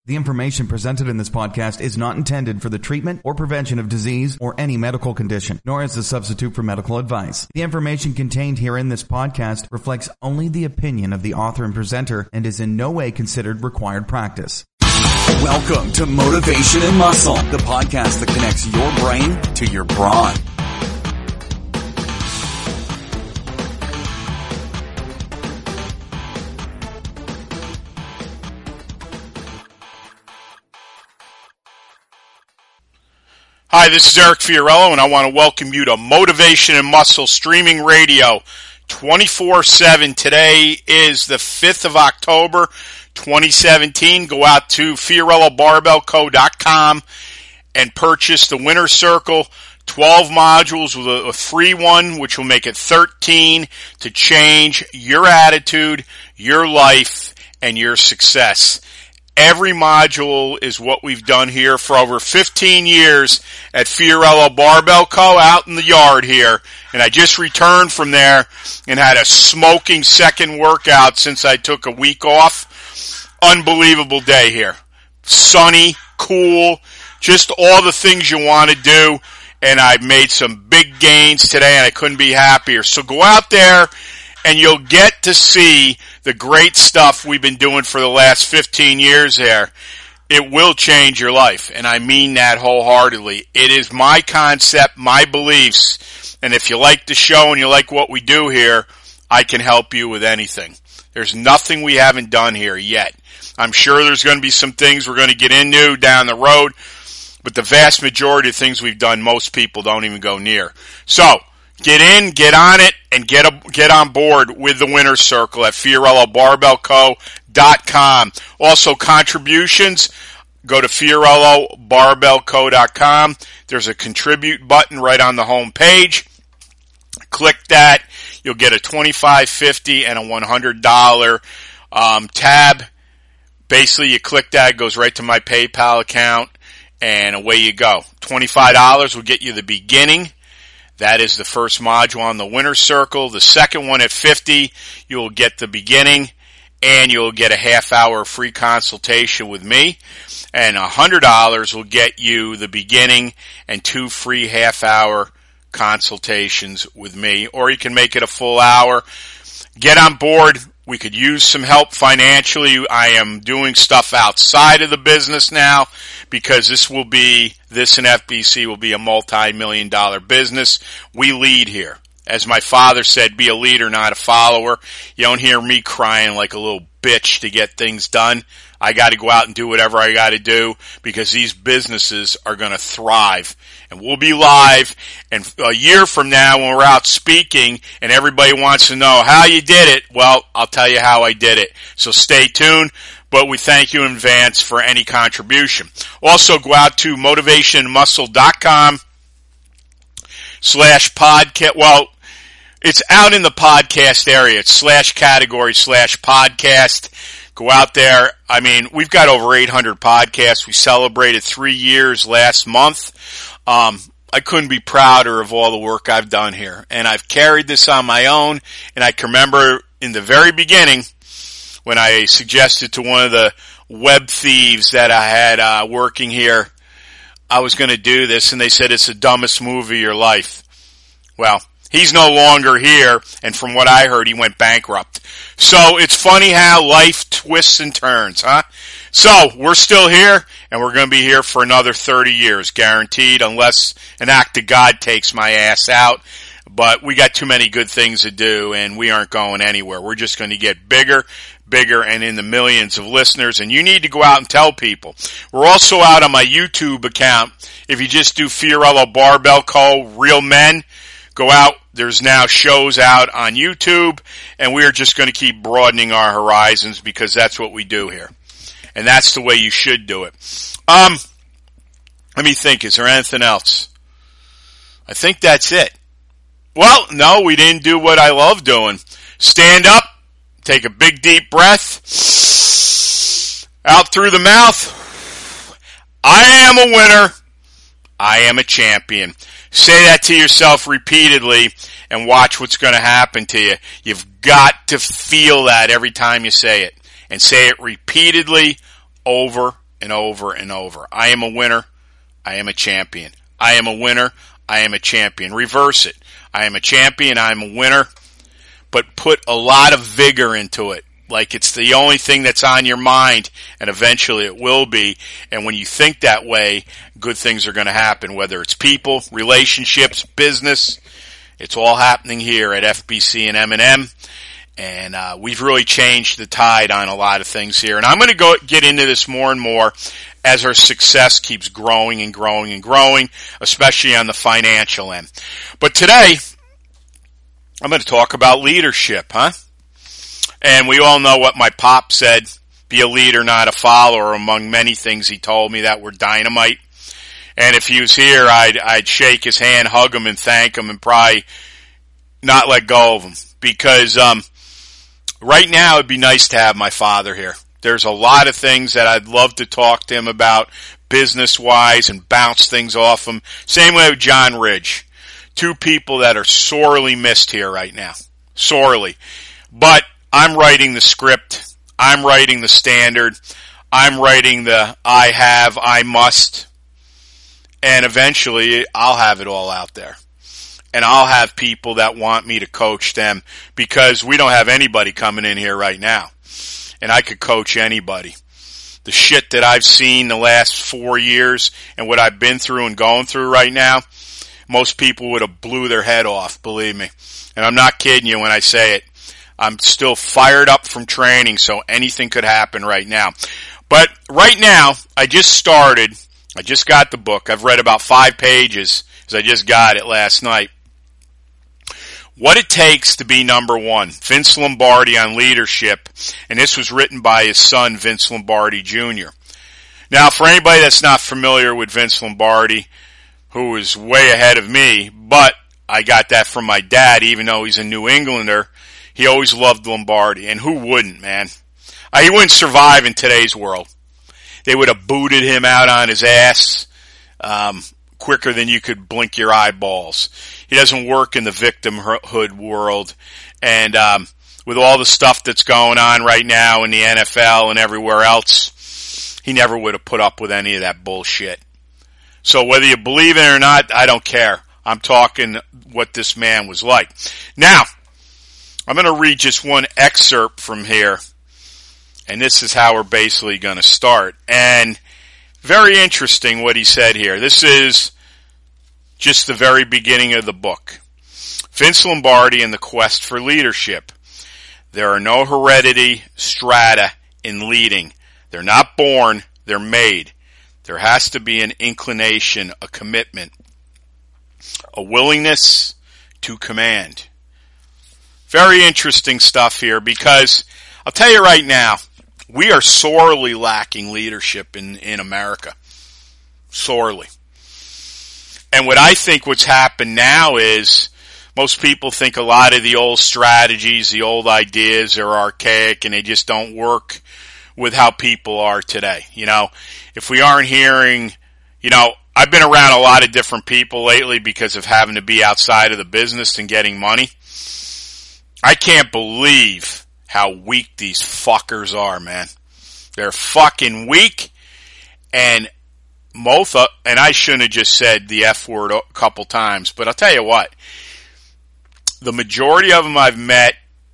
The information presented in this podcast is not intended for the treatment or prevention of disease or any medical condition, nor as a substitute for medical advice. The information contained here in this podcast reflects only the opinion of the author and presenter and is in no way considered required practice. Welcome to Motivation and Muscle, the podcast that connects your brain to your brawn. Hi, this is Eric Fiorello, and I want to welcome you to Motivation and Muscle Streaming Radio 24/7. Today is the 5th of October, 2017. Go out to FiorelloBarbellCo.com and purchase the Winner's Circle 12 modules with a free one, which will make it 13 to change your attitude, your life, and your success. Every module is what we've done here for over 15 years at Fiorello Barbell Co. out in the yard here. And I just returned from there and had a smoking second workout since I took a week off. Unbelievable day here. Sunny, cool, just all the things you want to do. And I made some big gains today and I couldn't be happier. So go out there and you'll get to see the great stuff we've been doing for the last 15 years there. It will change your life, and I mean that wholeheartedly. It is my concept, my beliefs, and if you like the show and you like what we do here, I can help you with anything. There's nothing we haven't done here yet. I'm sure there's going to be some things we're going to get into down the road, but the vast majority of things we've done, most people don't even go near. So, get in, get on it, and get on board with the Winner's Circle at FiorelloBarbellCo.com. Also, contributions, go to FiorelloBarbellCo.com. There's a contribute button right on the home page. Click that. You'll get a $25, $50, and a $100 tab. Basically, you click that, it goes right to my PayPal account, and away you go. $25 will get you the beginning. That is the first module on the Winner's Circle. The second one at $50, you'll get the beginning and you'll get a half-hour free consultation with me. And $100 will get you the beginning and 2 free half-hour consultations with me. Or you can make it a full hour. Get on board. We could use some help financially. I am doing stuff outside of the business now because this and FBC will be a multi-million-dollar business. We lead here. As my father said, be a leader, not a follower. You don't hear me crying like a little bitch to get things done. I got to go out and do whatever I got to do because these businesses are going to thrive. And we'll be live. And a year from now when we're out speaking and everybody wants to know how you did it, well, I'll tell you how I did it. So stay tuned. But we thank you in advance for any contribution. Also, go out to motivationandmuscle.com/podcast. Well, it's out in the podcast area. It's /category/podcast. Go out there. I mean, we've got over 800 podcasts. We celebrated 3 years last month. I couldn't be prouder of all the work I've done here. And I've carried this on my own. And I can remember in the very beginning when I suggested to one of the web thieves that I had working here, I was going to do this. And they said, it's the dumbest move of your life. Well, he's no longer here, and from what I heard, he went bankrupt. So it's funny how life twists and turns, huh? So we're still here, and we're going to be here for another 30 years, guaranteed, unless an act of God takes my ass out. But we got too many good things to do, and we aren't going anywhere. We're just going to get bigger, and in the millions of listeners, and you need to go out and tell people. We're also out on my YouTube account. If you just do Fiorello Barbell Co. Real Men, go out. There's now shows out on YouTube, and we're just going to keep broadening our horizons because that's what we do here. And that's the way you should do it. Let me think. Is there anything else? I think that's it. Well, no, we didn't do what I love doing. Stand up, take a big deep breath, out through the mouth. I am a winner. I am a champion. Say that to yourself repeatedly and watch what's going to happen to you. You've got to feel that every time you say it. And say it repeatedly over and over and over. I am a winner. I am a champion. I am a winner. I am a champion. Reverse it. I am a champion. I am a winner. But put a lot of vigor into it. Like it's the only thing that's on your mind, and eventually it will be. And when you think that way, good things are going to happen, whether it's people, relationships, business. It's all happening here at FBC and M&M. And we've really changed the tide on a lot of things here. And I'm going to get into this more and more as our success keeps growing and growing and growing, especially on the financial end. But today, I'm going to talk about leadership, huh? And we all know what my pop said, be a leader, not a follower, among many things he told me that were dynamite. And if he was here, I'd shake his hand, hug him, and thank him, and probably not let go of him. Because right now it'd be nice to have my father here. There's a lot of things that I'd love to talk to him about business-wise and bounce things off him. Same way with John Ridge. Two people that are sorely missed here right now. Sorely. But I'm writing the script. I'm writing the standard. I'm writing the I must. And eventually I'll have it all out there. And I'll have people that want me to coach them because we don't have anybody coming in here right now. And I could coach anybody. The shit that I've seen the last 4 years and what I've been through and going through right now, most people would have blew their head off, believe me. And I'm not kidding you when I say it. I'm still fired up from training, so anything could happen right now. But right now, I just got the book. I've read about 5 pages because I just got it last night. What It Takes to Be Number One. Vince Lombardi on leadership. And this was written by his son, Vince Lombardi Jr. Now, for anybody that's not familiar with Vince Lombardi, who is way ahead of me, but I got that from my dad, even though he's a New Englander. He always loved Lombardi, and who wouldn't, man? He wouldn't survive in today's world. They would have booted him out on his ass quicker than you could blink your eyeballs. He doesn't work in the victimhood world, and with all the stuff that's going on right now in the NFL and everywhere else, he never would have put up with any of that bullshit. So whether you believe it or not, I don't care. I'm talking what this man was like. Now, I'm going to read just one excerpt from here, and this is how we're basically going to start. And very interesting what he said here. This is just the very beginning of the book. Vince Lombardi and the Quest for Leadership. There are no heredity strata in leading. They're not born, they're made. There has to be an inclination, a commitment, a willingness to command. Very interesting stuff here because I'll tell you right now, we are sorely lacking leadership in America. Sorely. And what I think what's happened now is most people think a lot of the old strategies, the old ideas are archaic and they just don't work with how people are today. You know, if we aren't hearing, you know, I've been around a lot of different people lately because of having to be outside of the business and getting money. I can't believe how weak these fuckers are, man. They're fucking weak, and and I shouldn't have just said the F word a couple times, but I'll tell you what, the majority of them I've met,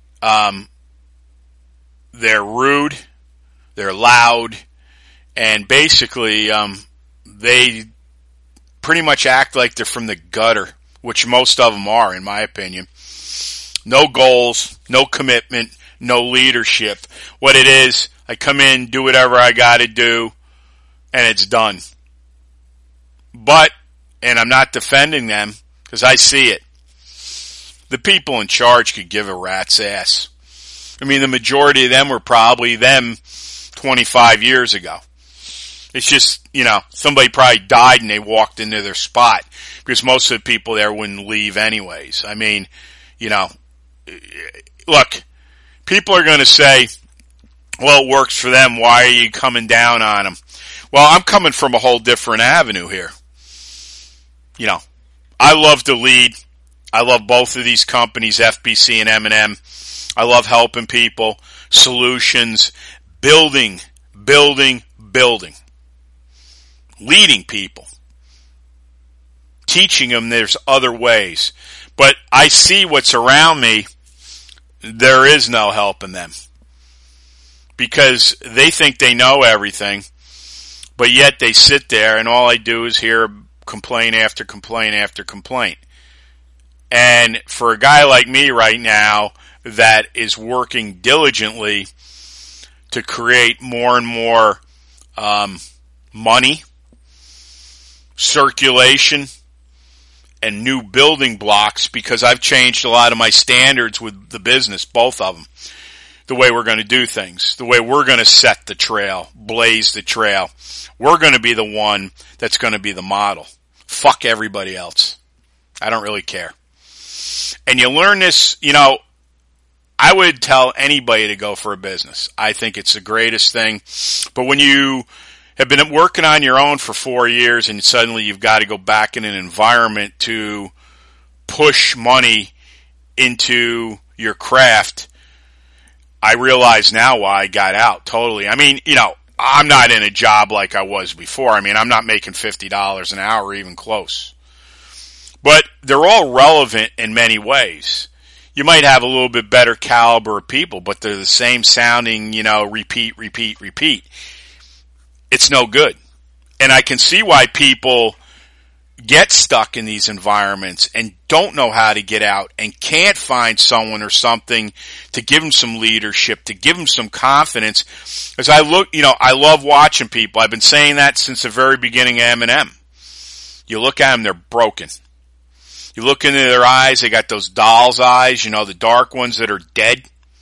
they're rude, they're loud, and basically, they pretty much act like they're from the gutter, which most of them are, in my opinion. No goals, no commitment, no leadership. What it is, I come in, do whatever I gotta do, and it's done. But, and I'm not defending them, because I see it. The people in charge could give a rat's ass. I mean, the majority of them were probably them 25 years ago. It's just, you know, somebody probably died and they walked into their spot, because most of the people there wouldn't leave anyways. I mean, you know, look, people are going to say, well, it works for them. Why are you coming down on them? Well, I'm coming from a whole different avenue here. You know, I love to lead. I love both of these companies, FBC and M&M. I love helping people, solutions, building. leading people, teaching them there's other ways. But I see what's around me. There is no helping them because they think they know everything, but yet they sit there and all I do is hear complaint after complaint after complaint. And for a guy like me right now that is working diligently to create more and more money, circulation, and new building blocks, because I've changed a lot of my standards with the business, both of them. The way we're going to do things, the way we're going to set the trail, blaze the trail. We're going to be the one that's going to be the model. Fuck everybody else. I don't really care. And you learn this, I would tell anybody to go for a business. I think it's the greatest thing. But when you have been working on your own for 4 years and suddenly you've got to go back in an environment to push money into your craft, I realize now why I got out totally. I mean, I'm not in a job like I was before. I mean, I'm not making $50 an hour, even close. But they're all relevant in many ways. You might have a little bit better caliber of people, but they're the same sounding, repeat. It's no good. And I can see why people get stuck in these environments and don't know how to get out and can't find someone or something to give them some leadership, to give them some confidence. As I look, I love watching people. I've been saying that since the very beginning of M&M. You look at them, they're broken. You look into their eyes, they got those doll's eyes, the dark ones that are dead.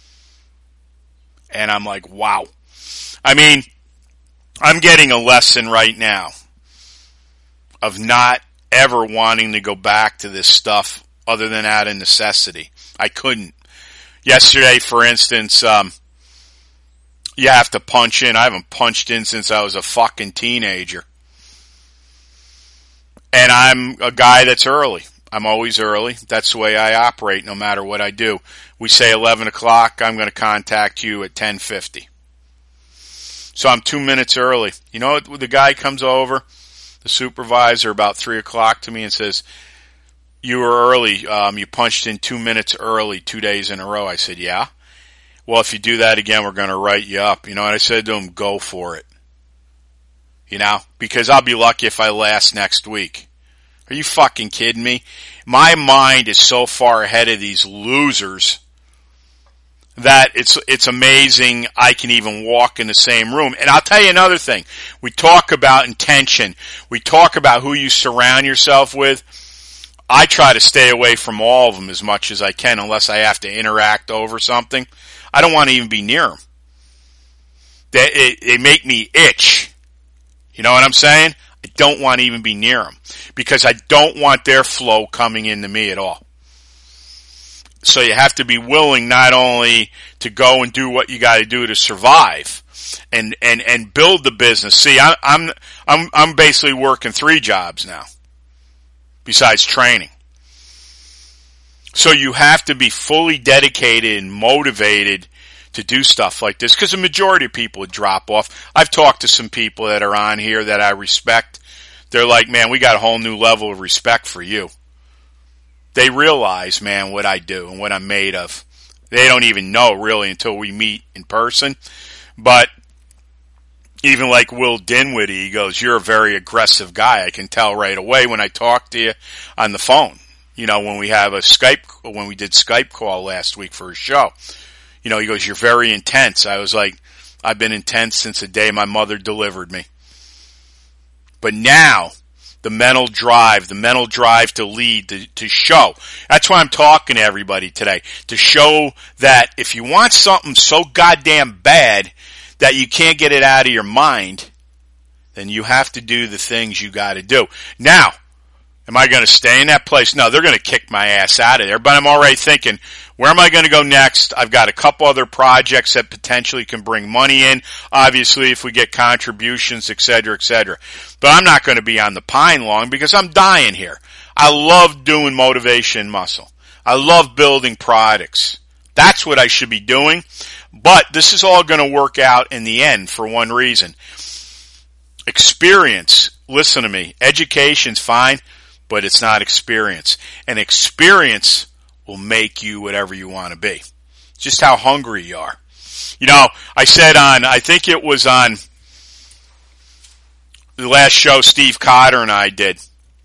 And I'm like, wow. I mean, I'm getting a lesson right now of not ever wanting to go back to this stuff other than out of necessity. I couldn't. Yesterday, for instance, you have to punch in. I haven't punched in since I was a fucking teenager. And I'm a guy that's early. I'm always early. That's the way I operate no matter what I do. We say 11 o'clock, I'm going to contact you at 10:50. So I'm 2 minutes early. You know what? The guy comes over, the supervisor, about 3 o'clock to me and says, you were early. You punched in 2 minutes early 2 days in a row. I said, yeah. Well, if you do that again, we're going to write you up. And I said to him, go for it. Because I'll be lucky if I last next week. Are you fucking kidding me? My mind is so far ahead of these losers that it's amazing I can even walk in the same room. And I'll tell you another thing. We talk about intention. We talk about who you surround yourself with. I try to stay away from all of them as much as I can unless I have to interact over something. I don't want to even be near them. They make me itch. You know what I'm saying? I don't want to even be near them because I don't want their flow coming into me at all. So you have to be willing not only to go and do what you got to do to survive and build the business. See, I'm basically working 3 jobs now besides training. So you have to be fully dedicated and motivated to do stuff like this because the majority of people would drop off. I've talked to some people that are on here that I respect. They're like, man, we got a whole new level of respect for you. They realize, man, what I do and what I'm made of. They don't even know really until we meet in person. But even like Will Dinwiddie, he goes, you're a very aggressive guy. I can tell right away when I talk to you on the phone. When we have when we did Skype call last week for a show. He goes, you're very intense. I was like, I've been intense since the day my mother delivered me. But now, the mental drive to lead, to show. That's why I'm talking to everybody today. To show that if you want something so goddamn bad that you can't get it out of your mind, then you have to do the things you got to do. Now, am I going to stay in that place? No, they're going to kick my ass out of there. But I'm already thinking, where am I going to go next? I've got a couple other projects that potentially can bring money in. Obviously, if we get contributions, et cetera, et cetera. But I'm not going to be on the pine long because I'm dying here. I love doing motivation muscle. I love building products. That's what I should be doing. But this is all going to work out in the end for one reason. Experience listen to me. Education's fine, but it's not experience. And experience will make you whatever you want to be. Just how hungry you are. You know, I said I think it was on the last show Steve Cotter and I did.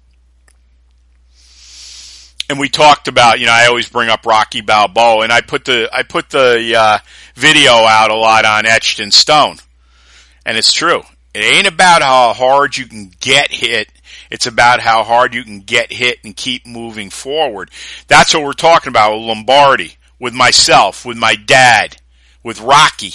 And we talked about, you know, I always bring up Rocky Balboa, and I put the video out a lot on Etched in Stone. And it's true. It ain't about how hard you can get hit. It's about how hard you can get hit and keep moving forward. That's what we're talking about with Lombardi, with myself, with my dad, with Rocky.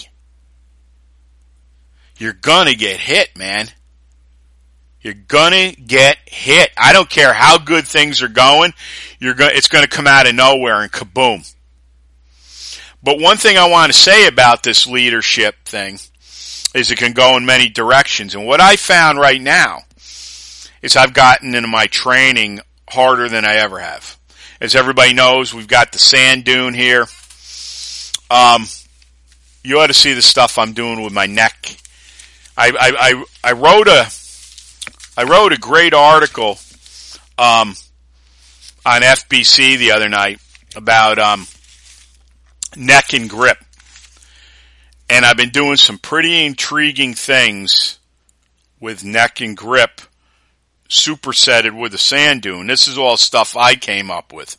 You're gonna get hit, man. You're gonna get hit. I don't care how good things are going. It's gonna come out of nowhere and kaboom. But one thing I want to say about this leadership thing is it can go in many directions. And what I found right now is I've gotten into my training harder than I ever have. As everybody knows, we've got the sand dune here. You ought to see the stuff I'm doing with my neck. I wrote a great article on FBC the other night about neck and grip. And I've been doing some pretty intriguing things with neck and grip supersetted with the sand dune. This is all stuff I came up with.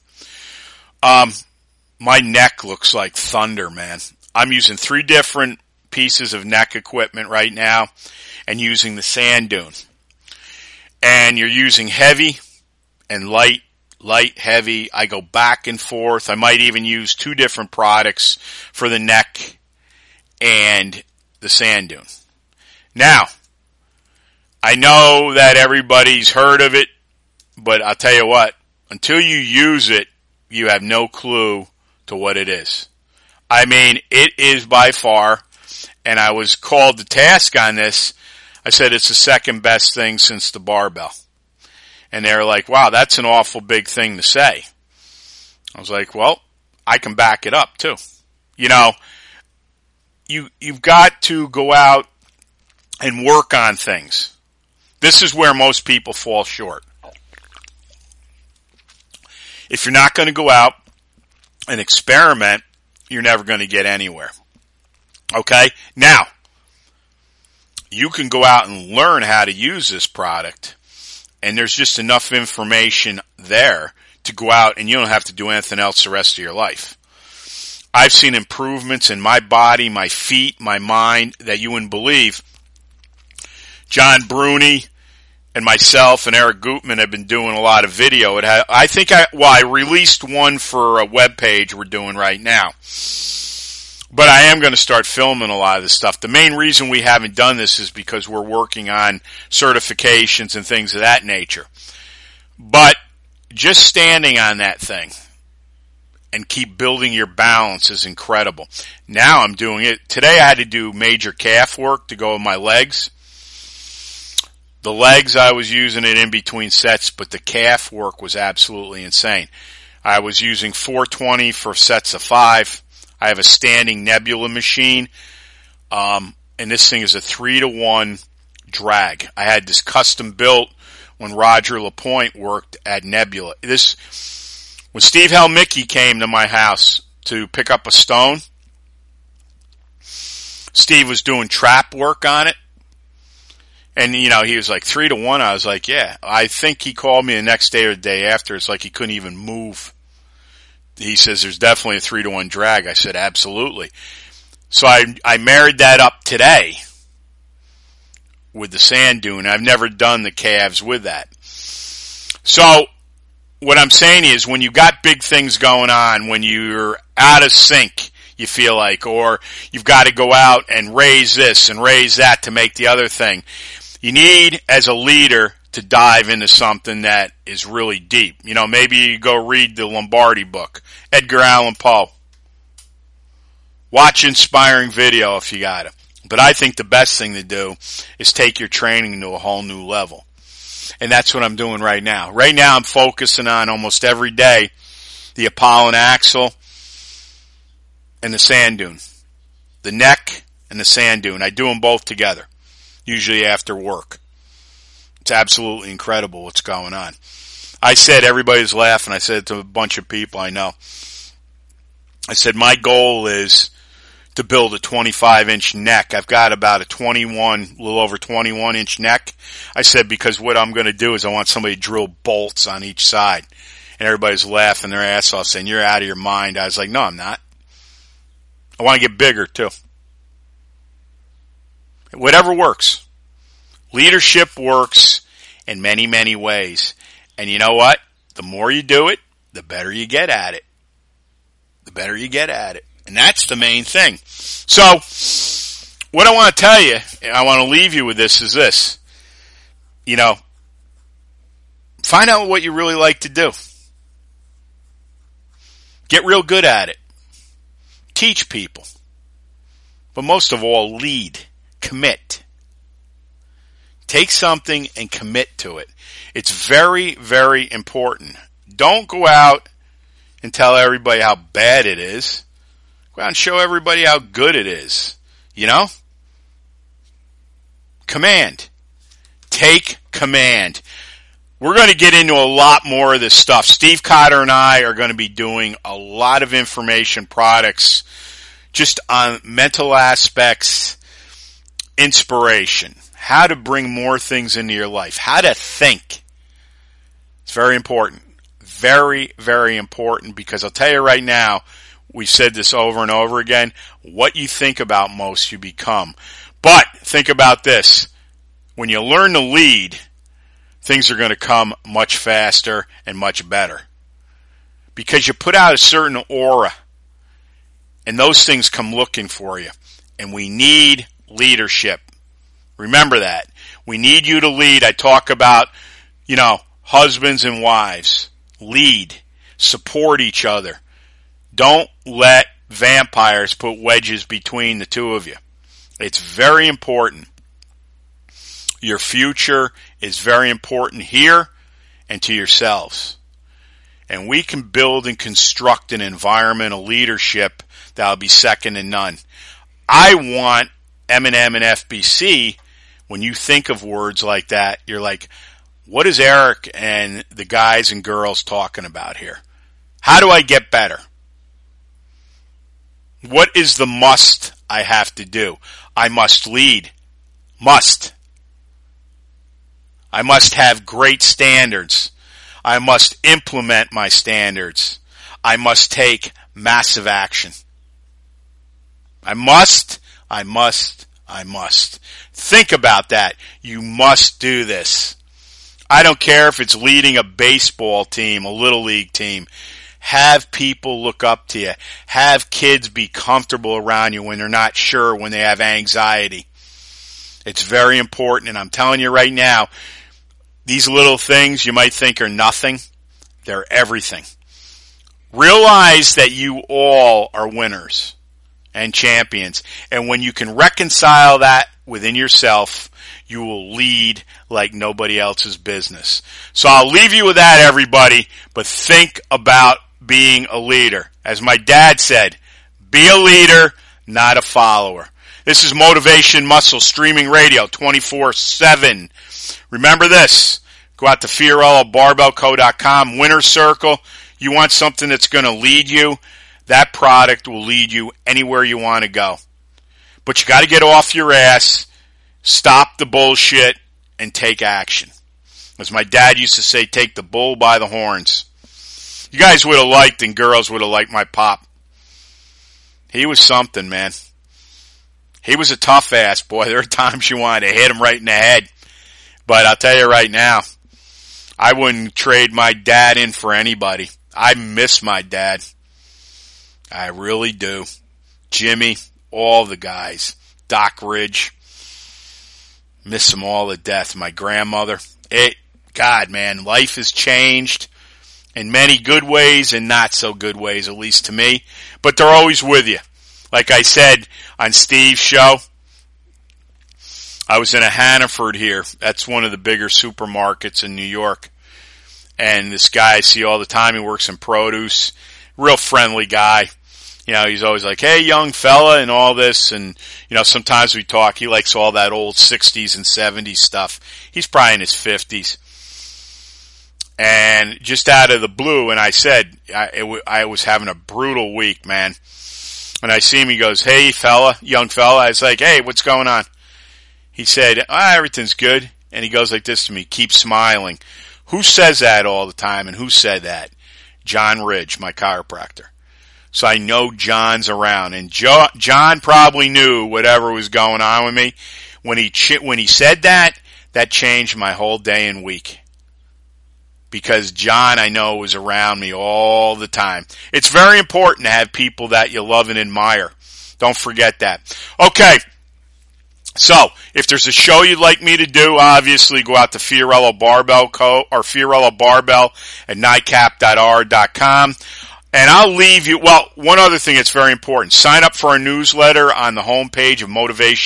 My neck looks like thunder, man. I'm using 3 different pieces of neck equipment right now and using the sand dune. And you're using heavy and light, heavy. I go back and forth. I might even use 2 different products for the neck and the sand dune. Now, I know that everybody's heard of it, but I'll tell you what, until you use it, you have no clue to what it is. I mean, it is by far, and I was called to task on this, I said it's the second best thing since the barbell. And they were like, wow, that's an awful big thing to say. I was like, well, I can back it up too. You know, you've got to go out and work on things. This is where most people fall short. If you're not going to go out and experiment, you're never going to get anywhere. Okay? Now, you can go out and learn how to use this product, and there's just enough information there to go out and you don't have to do anything else the rest of your life. I've seen improvements in my body, my feet, my mind that you wouldn't believe. John Bruni and myself and Eric Gutman have been doing a lot of video. I released one for a web page we're doing right now. But I am going to start filming a lot of this stuff. The main reason we haven't done this is because we're working on certifications and things of that nature. But just standing on that thing and keep building your balance is incredible. Now I'm doing it. Today I had to do major calf work to go with my legs. The legs I was using it in between sets, but the calf work was absolutely insane. I was using 420 for sets of 5. I have a standing Nebula machine, and this thing is a 3-to-1 drag. I had this custom built when Roger LaPointe worked at Nebula. When Steve Helmicki came to my house to pick up a stone, Steve was doing trap work on it. And, you know, he was like 3-to-1. I was like, yeah. I think he called me the next day or the day after. It's like he couldn't even move. He says there's definitely a 3-to-1 drag. I said, absolutely. So I married that up today with the sand dune. I've never done the calves with that. So what I'm saying is when you got big things going on, when you're out of sync, you feel like, or you've got to go out and raise this and raise that to make the other thing. You need, as a leader, to dive into something that is really deep. You know, maybe you go read the Lombardi book, Edgar Allan Poe. Watch inspiring video if you got it. But I think the best thing to do is take your training to a whole new level. And that's what I'm doing right now. Right now I'm focusing on almost every day the Apollon axle and the sand dune. The neck and the sand dune. I do them both together, usually after work. It's absolutely incredible what's going on. I said, everybody's laughing. I said to a bunch of people I know, I said, my goal is to build a 25-inch neck. I've got about a little over 21-inch neck. I said, because what I'm going to do is I want somebody to drill bolts on each side. And everybody's laughing their ass off saying, you're out of your mind. I was like, no, I'm not. I want to get bigger too. Whatever works. Leadership works in many, many ways. And you know what? The more you do it, the better you get at it. The better you get at it. And that's the main thing. So, what I want to tell you, and I want to leave you with this, is this. You know, find out what you really like to do. Get real good at it. Teach people. But most of all, lead. Commit. Take something and commit to it. It's very, very important. Don't go out and tell everybody how bad it is. Go out and show everybody how good it is. You know? Command. Take command. We're going to get into a lot more of this stuff. Steve Cotter and I are going to be doing a lot of information products just on mental aspects, inspiration, how to bring more things into your life, how to think. It's very important. Very, very important, because I'll tell you right now, we've said this over and over again, what you think about most, you become. But think about this. When you learn to lead, things are going to come much faster and much better. Because you put out a certain aura, and those things come looking for you. And we need leadership. Remember that. We need you to lead. I talk about, husbands and wives. Lead. Support each other. Don't let vampires put wedges between the two of you. It's very important. Your future is very important here and to yourselves. And we can build and construct an environment of leadership that will be second to none. I want M&M and FBC, when you think of words like that, you're like, what is Eric and the guys and girls talking about here? How do I get better? What is the must I have to do? I must lead. Must. I must have great standards. I must implement my standards. I must take massive action. I must. Think about that. You must do this. I don't care if it's leading a baseball team, a little league team. Have people look up to you. Have kids be comfortable around you when they're not sure, when they have anxiety. It's very important, and I'm telling you right now, these little things you might think are nothing, they're everything. Realize that you all are winners and champions. And when you can reconcile that within yourself, you will lead like nobody else's business. So I'll leave you with that, everybody, but think about being a leader. As my dad said, be a leader, not a follower. This is Motivation Muscle Streaming Radio 24/7. Remember this. Go out to FiorilloBarbellCo.com, Winner's Circle. You want something that's going to lead you? That product will lead you anywhere you want to go. But you got to get off your ass, stop the bullshit, and take action. As my dad used to say, take the bull by the horns. You guys would have liked, and girls would have liked my pop. He was something, man. He was a tough ass, boy. There are times you wanted to hit him right in the head. But I'll tell you right now, I wouldn't trade my dad in for anybody. I miss my dad. I really do. Jimmy, all the guys. Doc Ridge. Miss them all to death. My grandmother. God, man, life has changed in many good ways and not so good ways, at least to me. But they're always with you. Like I said on Steve's show, I was in a Hannaford here. That's one of the bigger supermarkets in New York. And this guy I see all the time, he works in produce. Real friendly guy. He's always like, hey, young fella, and all this. And, sometimes we talk. He likes all that old 60s and 70s stuff. He's probably in his 50s. And just out of the blue, and I said, I was having a brutal week, man. And I see him, he goes, hey, fella, young fella. I was like, hey, what's going on? He said, everything's good. And he goes like this to me, keep smiling. Who says that all the time, and who said that? John Ridge, my chiropractor. So I know John's around, and John probably knew whatever was going on with me. When he said that changed my whole day and week. Because John, I know, was around me all the time. It's very important to have people that you love and admire. Don't forget that. Okay. So, if there's a show you'd like me to do, obviously go out to Fiorello Barbell or Fiorello Barbell at NICAP.R.com. And I'll leave you, one other thing that's very important. Sign up for our newsletter on the homepage of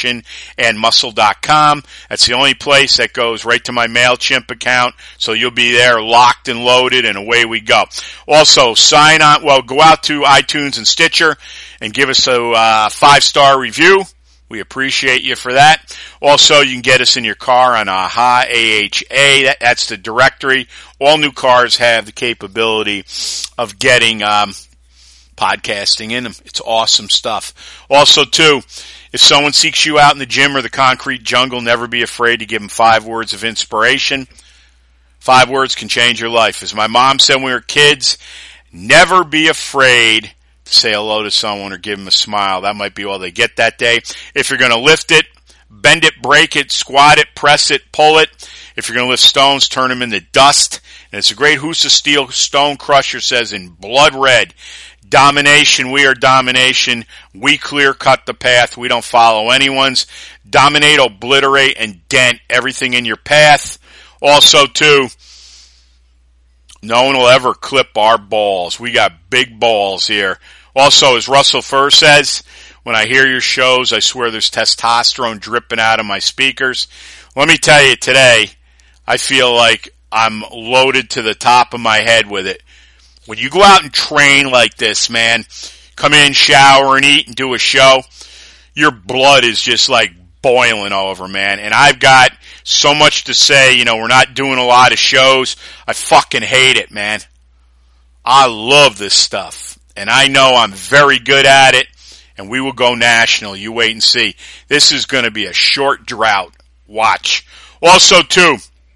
motivationandmuscle.com. That's the only place that goes right to my MailChimp account. So you'll be there locked and loaded, and away we go. Also, go out to iTunes and Stitcher and give us a 5-star review. We appreciate you for that. Also, you can get us in your car on AHA, AHA. That's the directory. All new cars have the capability of getting podcasting in them. It's awesome stuff. Also, too, if someone seeks you out in the gym or the concrete jungle, never be afraid to give them 5 words of inspiration. 5 words can change your life. As my mom said when we were kids, never be afraid say hello to someone or give them a smile. That might be all they get that day. If you're going to lift it, bend it, break it, squat it, press it, pull it. If you're going to lift stones, turn them into dust. And it's a great Husa Steel Stone Crusher says in blood red, domination, we are domination. We clear cut the path. We don't follow anyone's. Dominate, obliterate, and dent everything in your path. Also, too, no one will ever clip our balls. We got big balls here. Also, as Russell Furr says, when I hear your shows, I swear there's testosterone dripping out of my speakers. Let me tell you, today, I feel like I'm loaded to the top of my head with it. When you go out and train like this, man, come in, shower, and eat, and do a show, your blood is just like boiling over, man. And I've got so much to say. We're not doing a lot of shows. I fucking hate it, man. I love this stuff. And I know I'm very good at it. And we will go national. You wait and see. This is going to be a short drought. Watch. Also, too,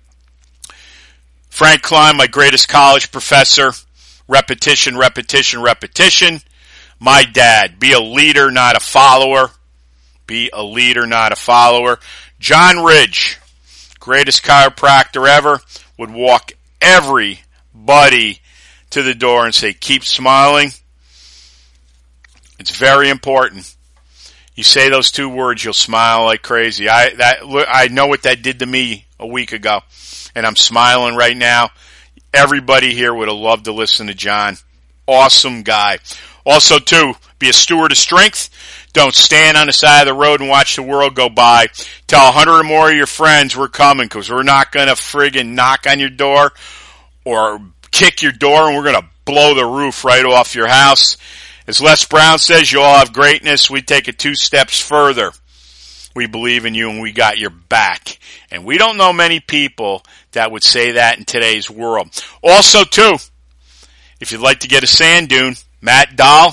Frank Klein, my greatest college professor. Repetition, repetition, repetition. My dad, be a leader, not a follower. Be a leader, not a follower. John Ridge, greatest chiropractor ever, would walk everybody to the door and say, keep smiling. It's very important. You say those 2 words, you'll smile like crazy. I know what that did to me a week ago, and I'm smiling right now. Everybody here would have loved to listen to John. Awesome guy. Also, too, be a steward of strength. Don't stand on the side of the road and watch the world go by. Tell 100 or more of your friends we're coming, because we're not going to friggin' knock on your door or kick your door, and we're going to blow the roof right off your house. As Les Brown says, you all have greatness. We take it 2 steps further. We believe in you, and we got your back. And we don't know many people that would say that in today's world. Also, too, if you'd like to get a sand dune, Matt Dahl,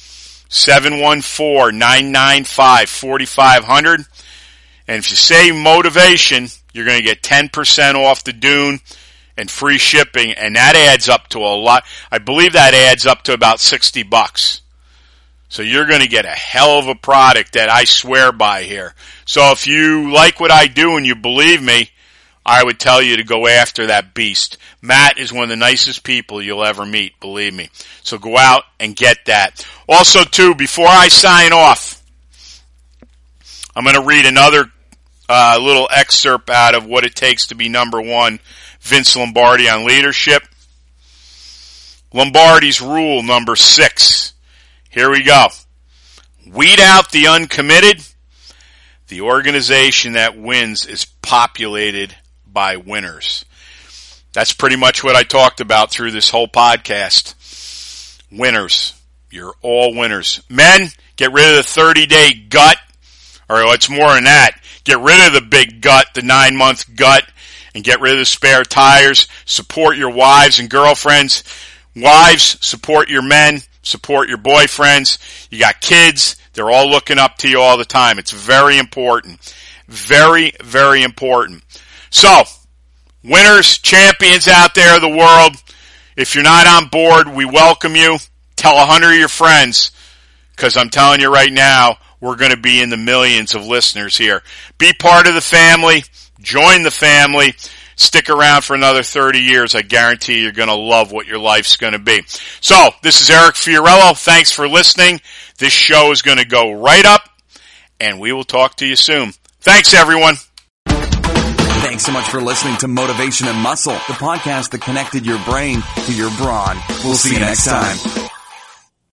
714-995-4500. And if you say motivation, you're going to get 10% off the dune and free shipping, and that adds up to a lot. I believe that adds up to about $60. So you're going to get a hell of a product that I swear by here. So if you like what I do and you believe me, I would tell you to go after that beast. Matt is one of the nicest people you'll ever meet, believe me. So go out and get that. Also, too, before I sign off, I'm going to read another little excerpt out of What It Takes to Be Number One, Vince Lombardi on leadership. Lombardi's rule number 6. Here we go. Weed out the uncommitted. The organization that wins is populated by winners. That's pretty much what I talked about through this whole podcast. Winners. You're all winners. Men, get rid of the 30-day gut, or it's more than that. Get rid of the big gut, the 9-month gut, and get rid of the spare tires. Support your wives and girlfriends. Wives, support your men. Support your boyfriends. You got kids. They're all looking up to you all the time. It's very important. Very, very important. So, winners, champions out there of the world, if you're not on board, we welcome you. Tell 100 of your friends, because I'm telling you right now, we're going to be in the millions of listeners here. Be part of the family. Join the family. Stick around for another 30 years. I guarantee you're going to love what your life's going to be. So, this is Eric Fiorello. Thanks for listening. This show is going to go right up, and we will talk to you soon. Thanks, everyone. Thanks so much for listening to Motivation and Muscle, the podcast that connected your brain to your brawn. We'll see you next time.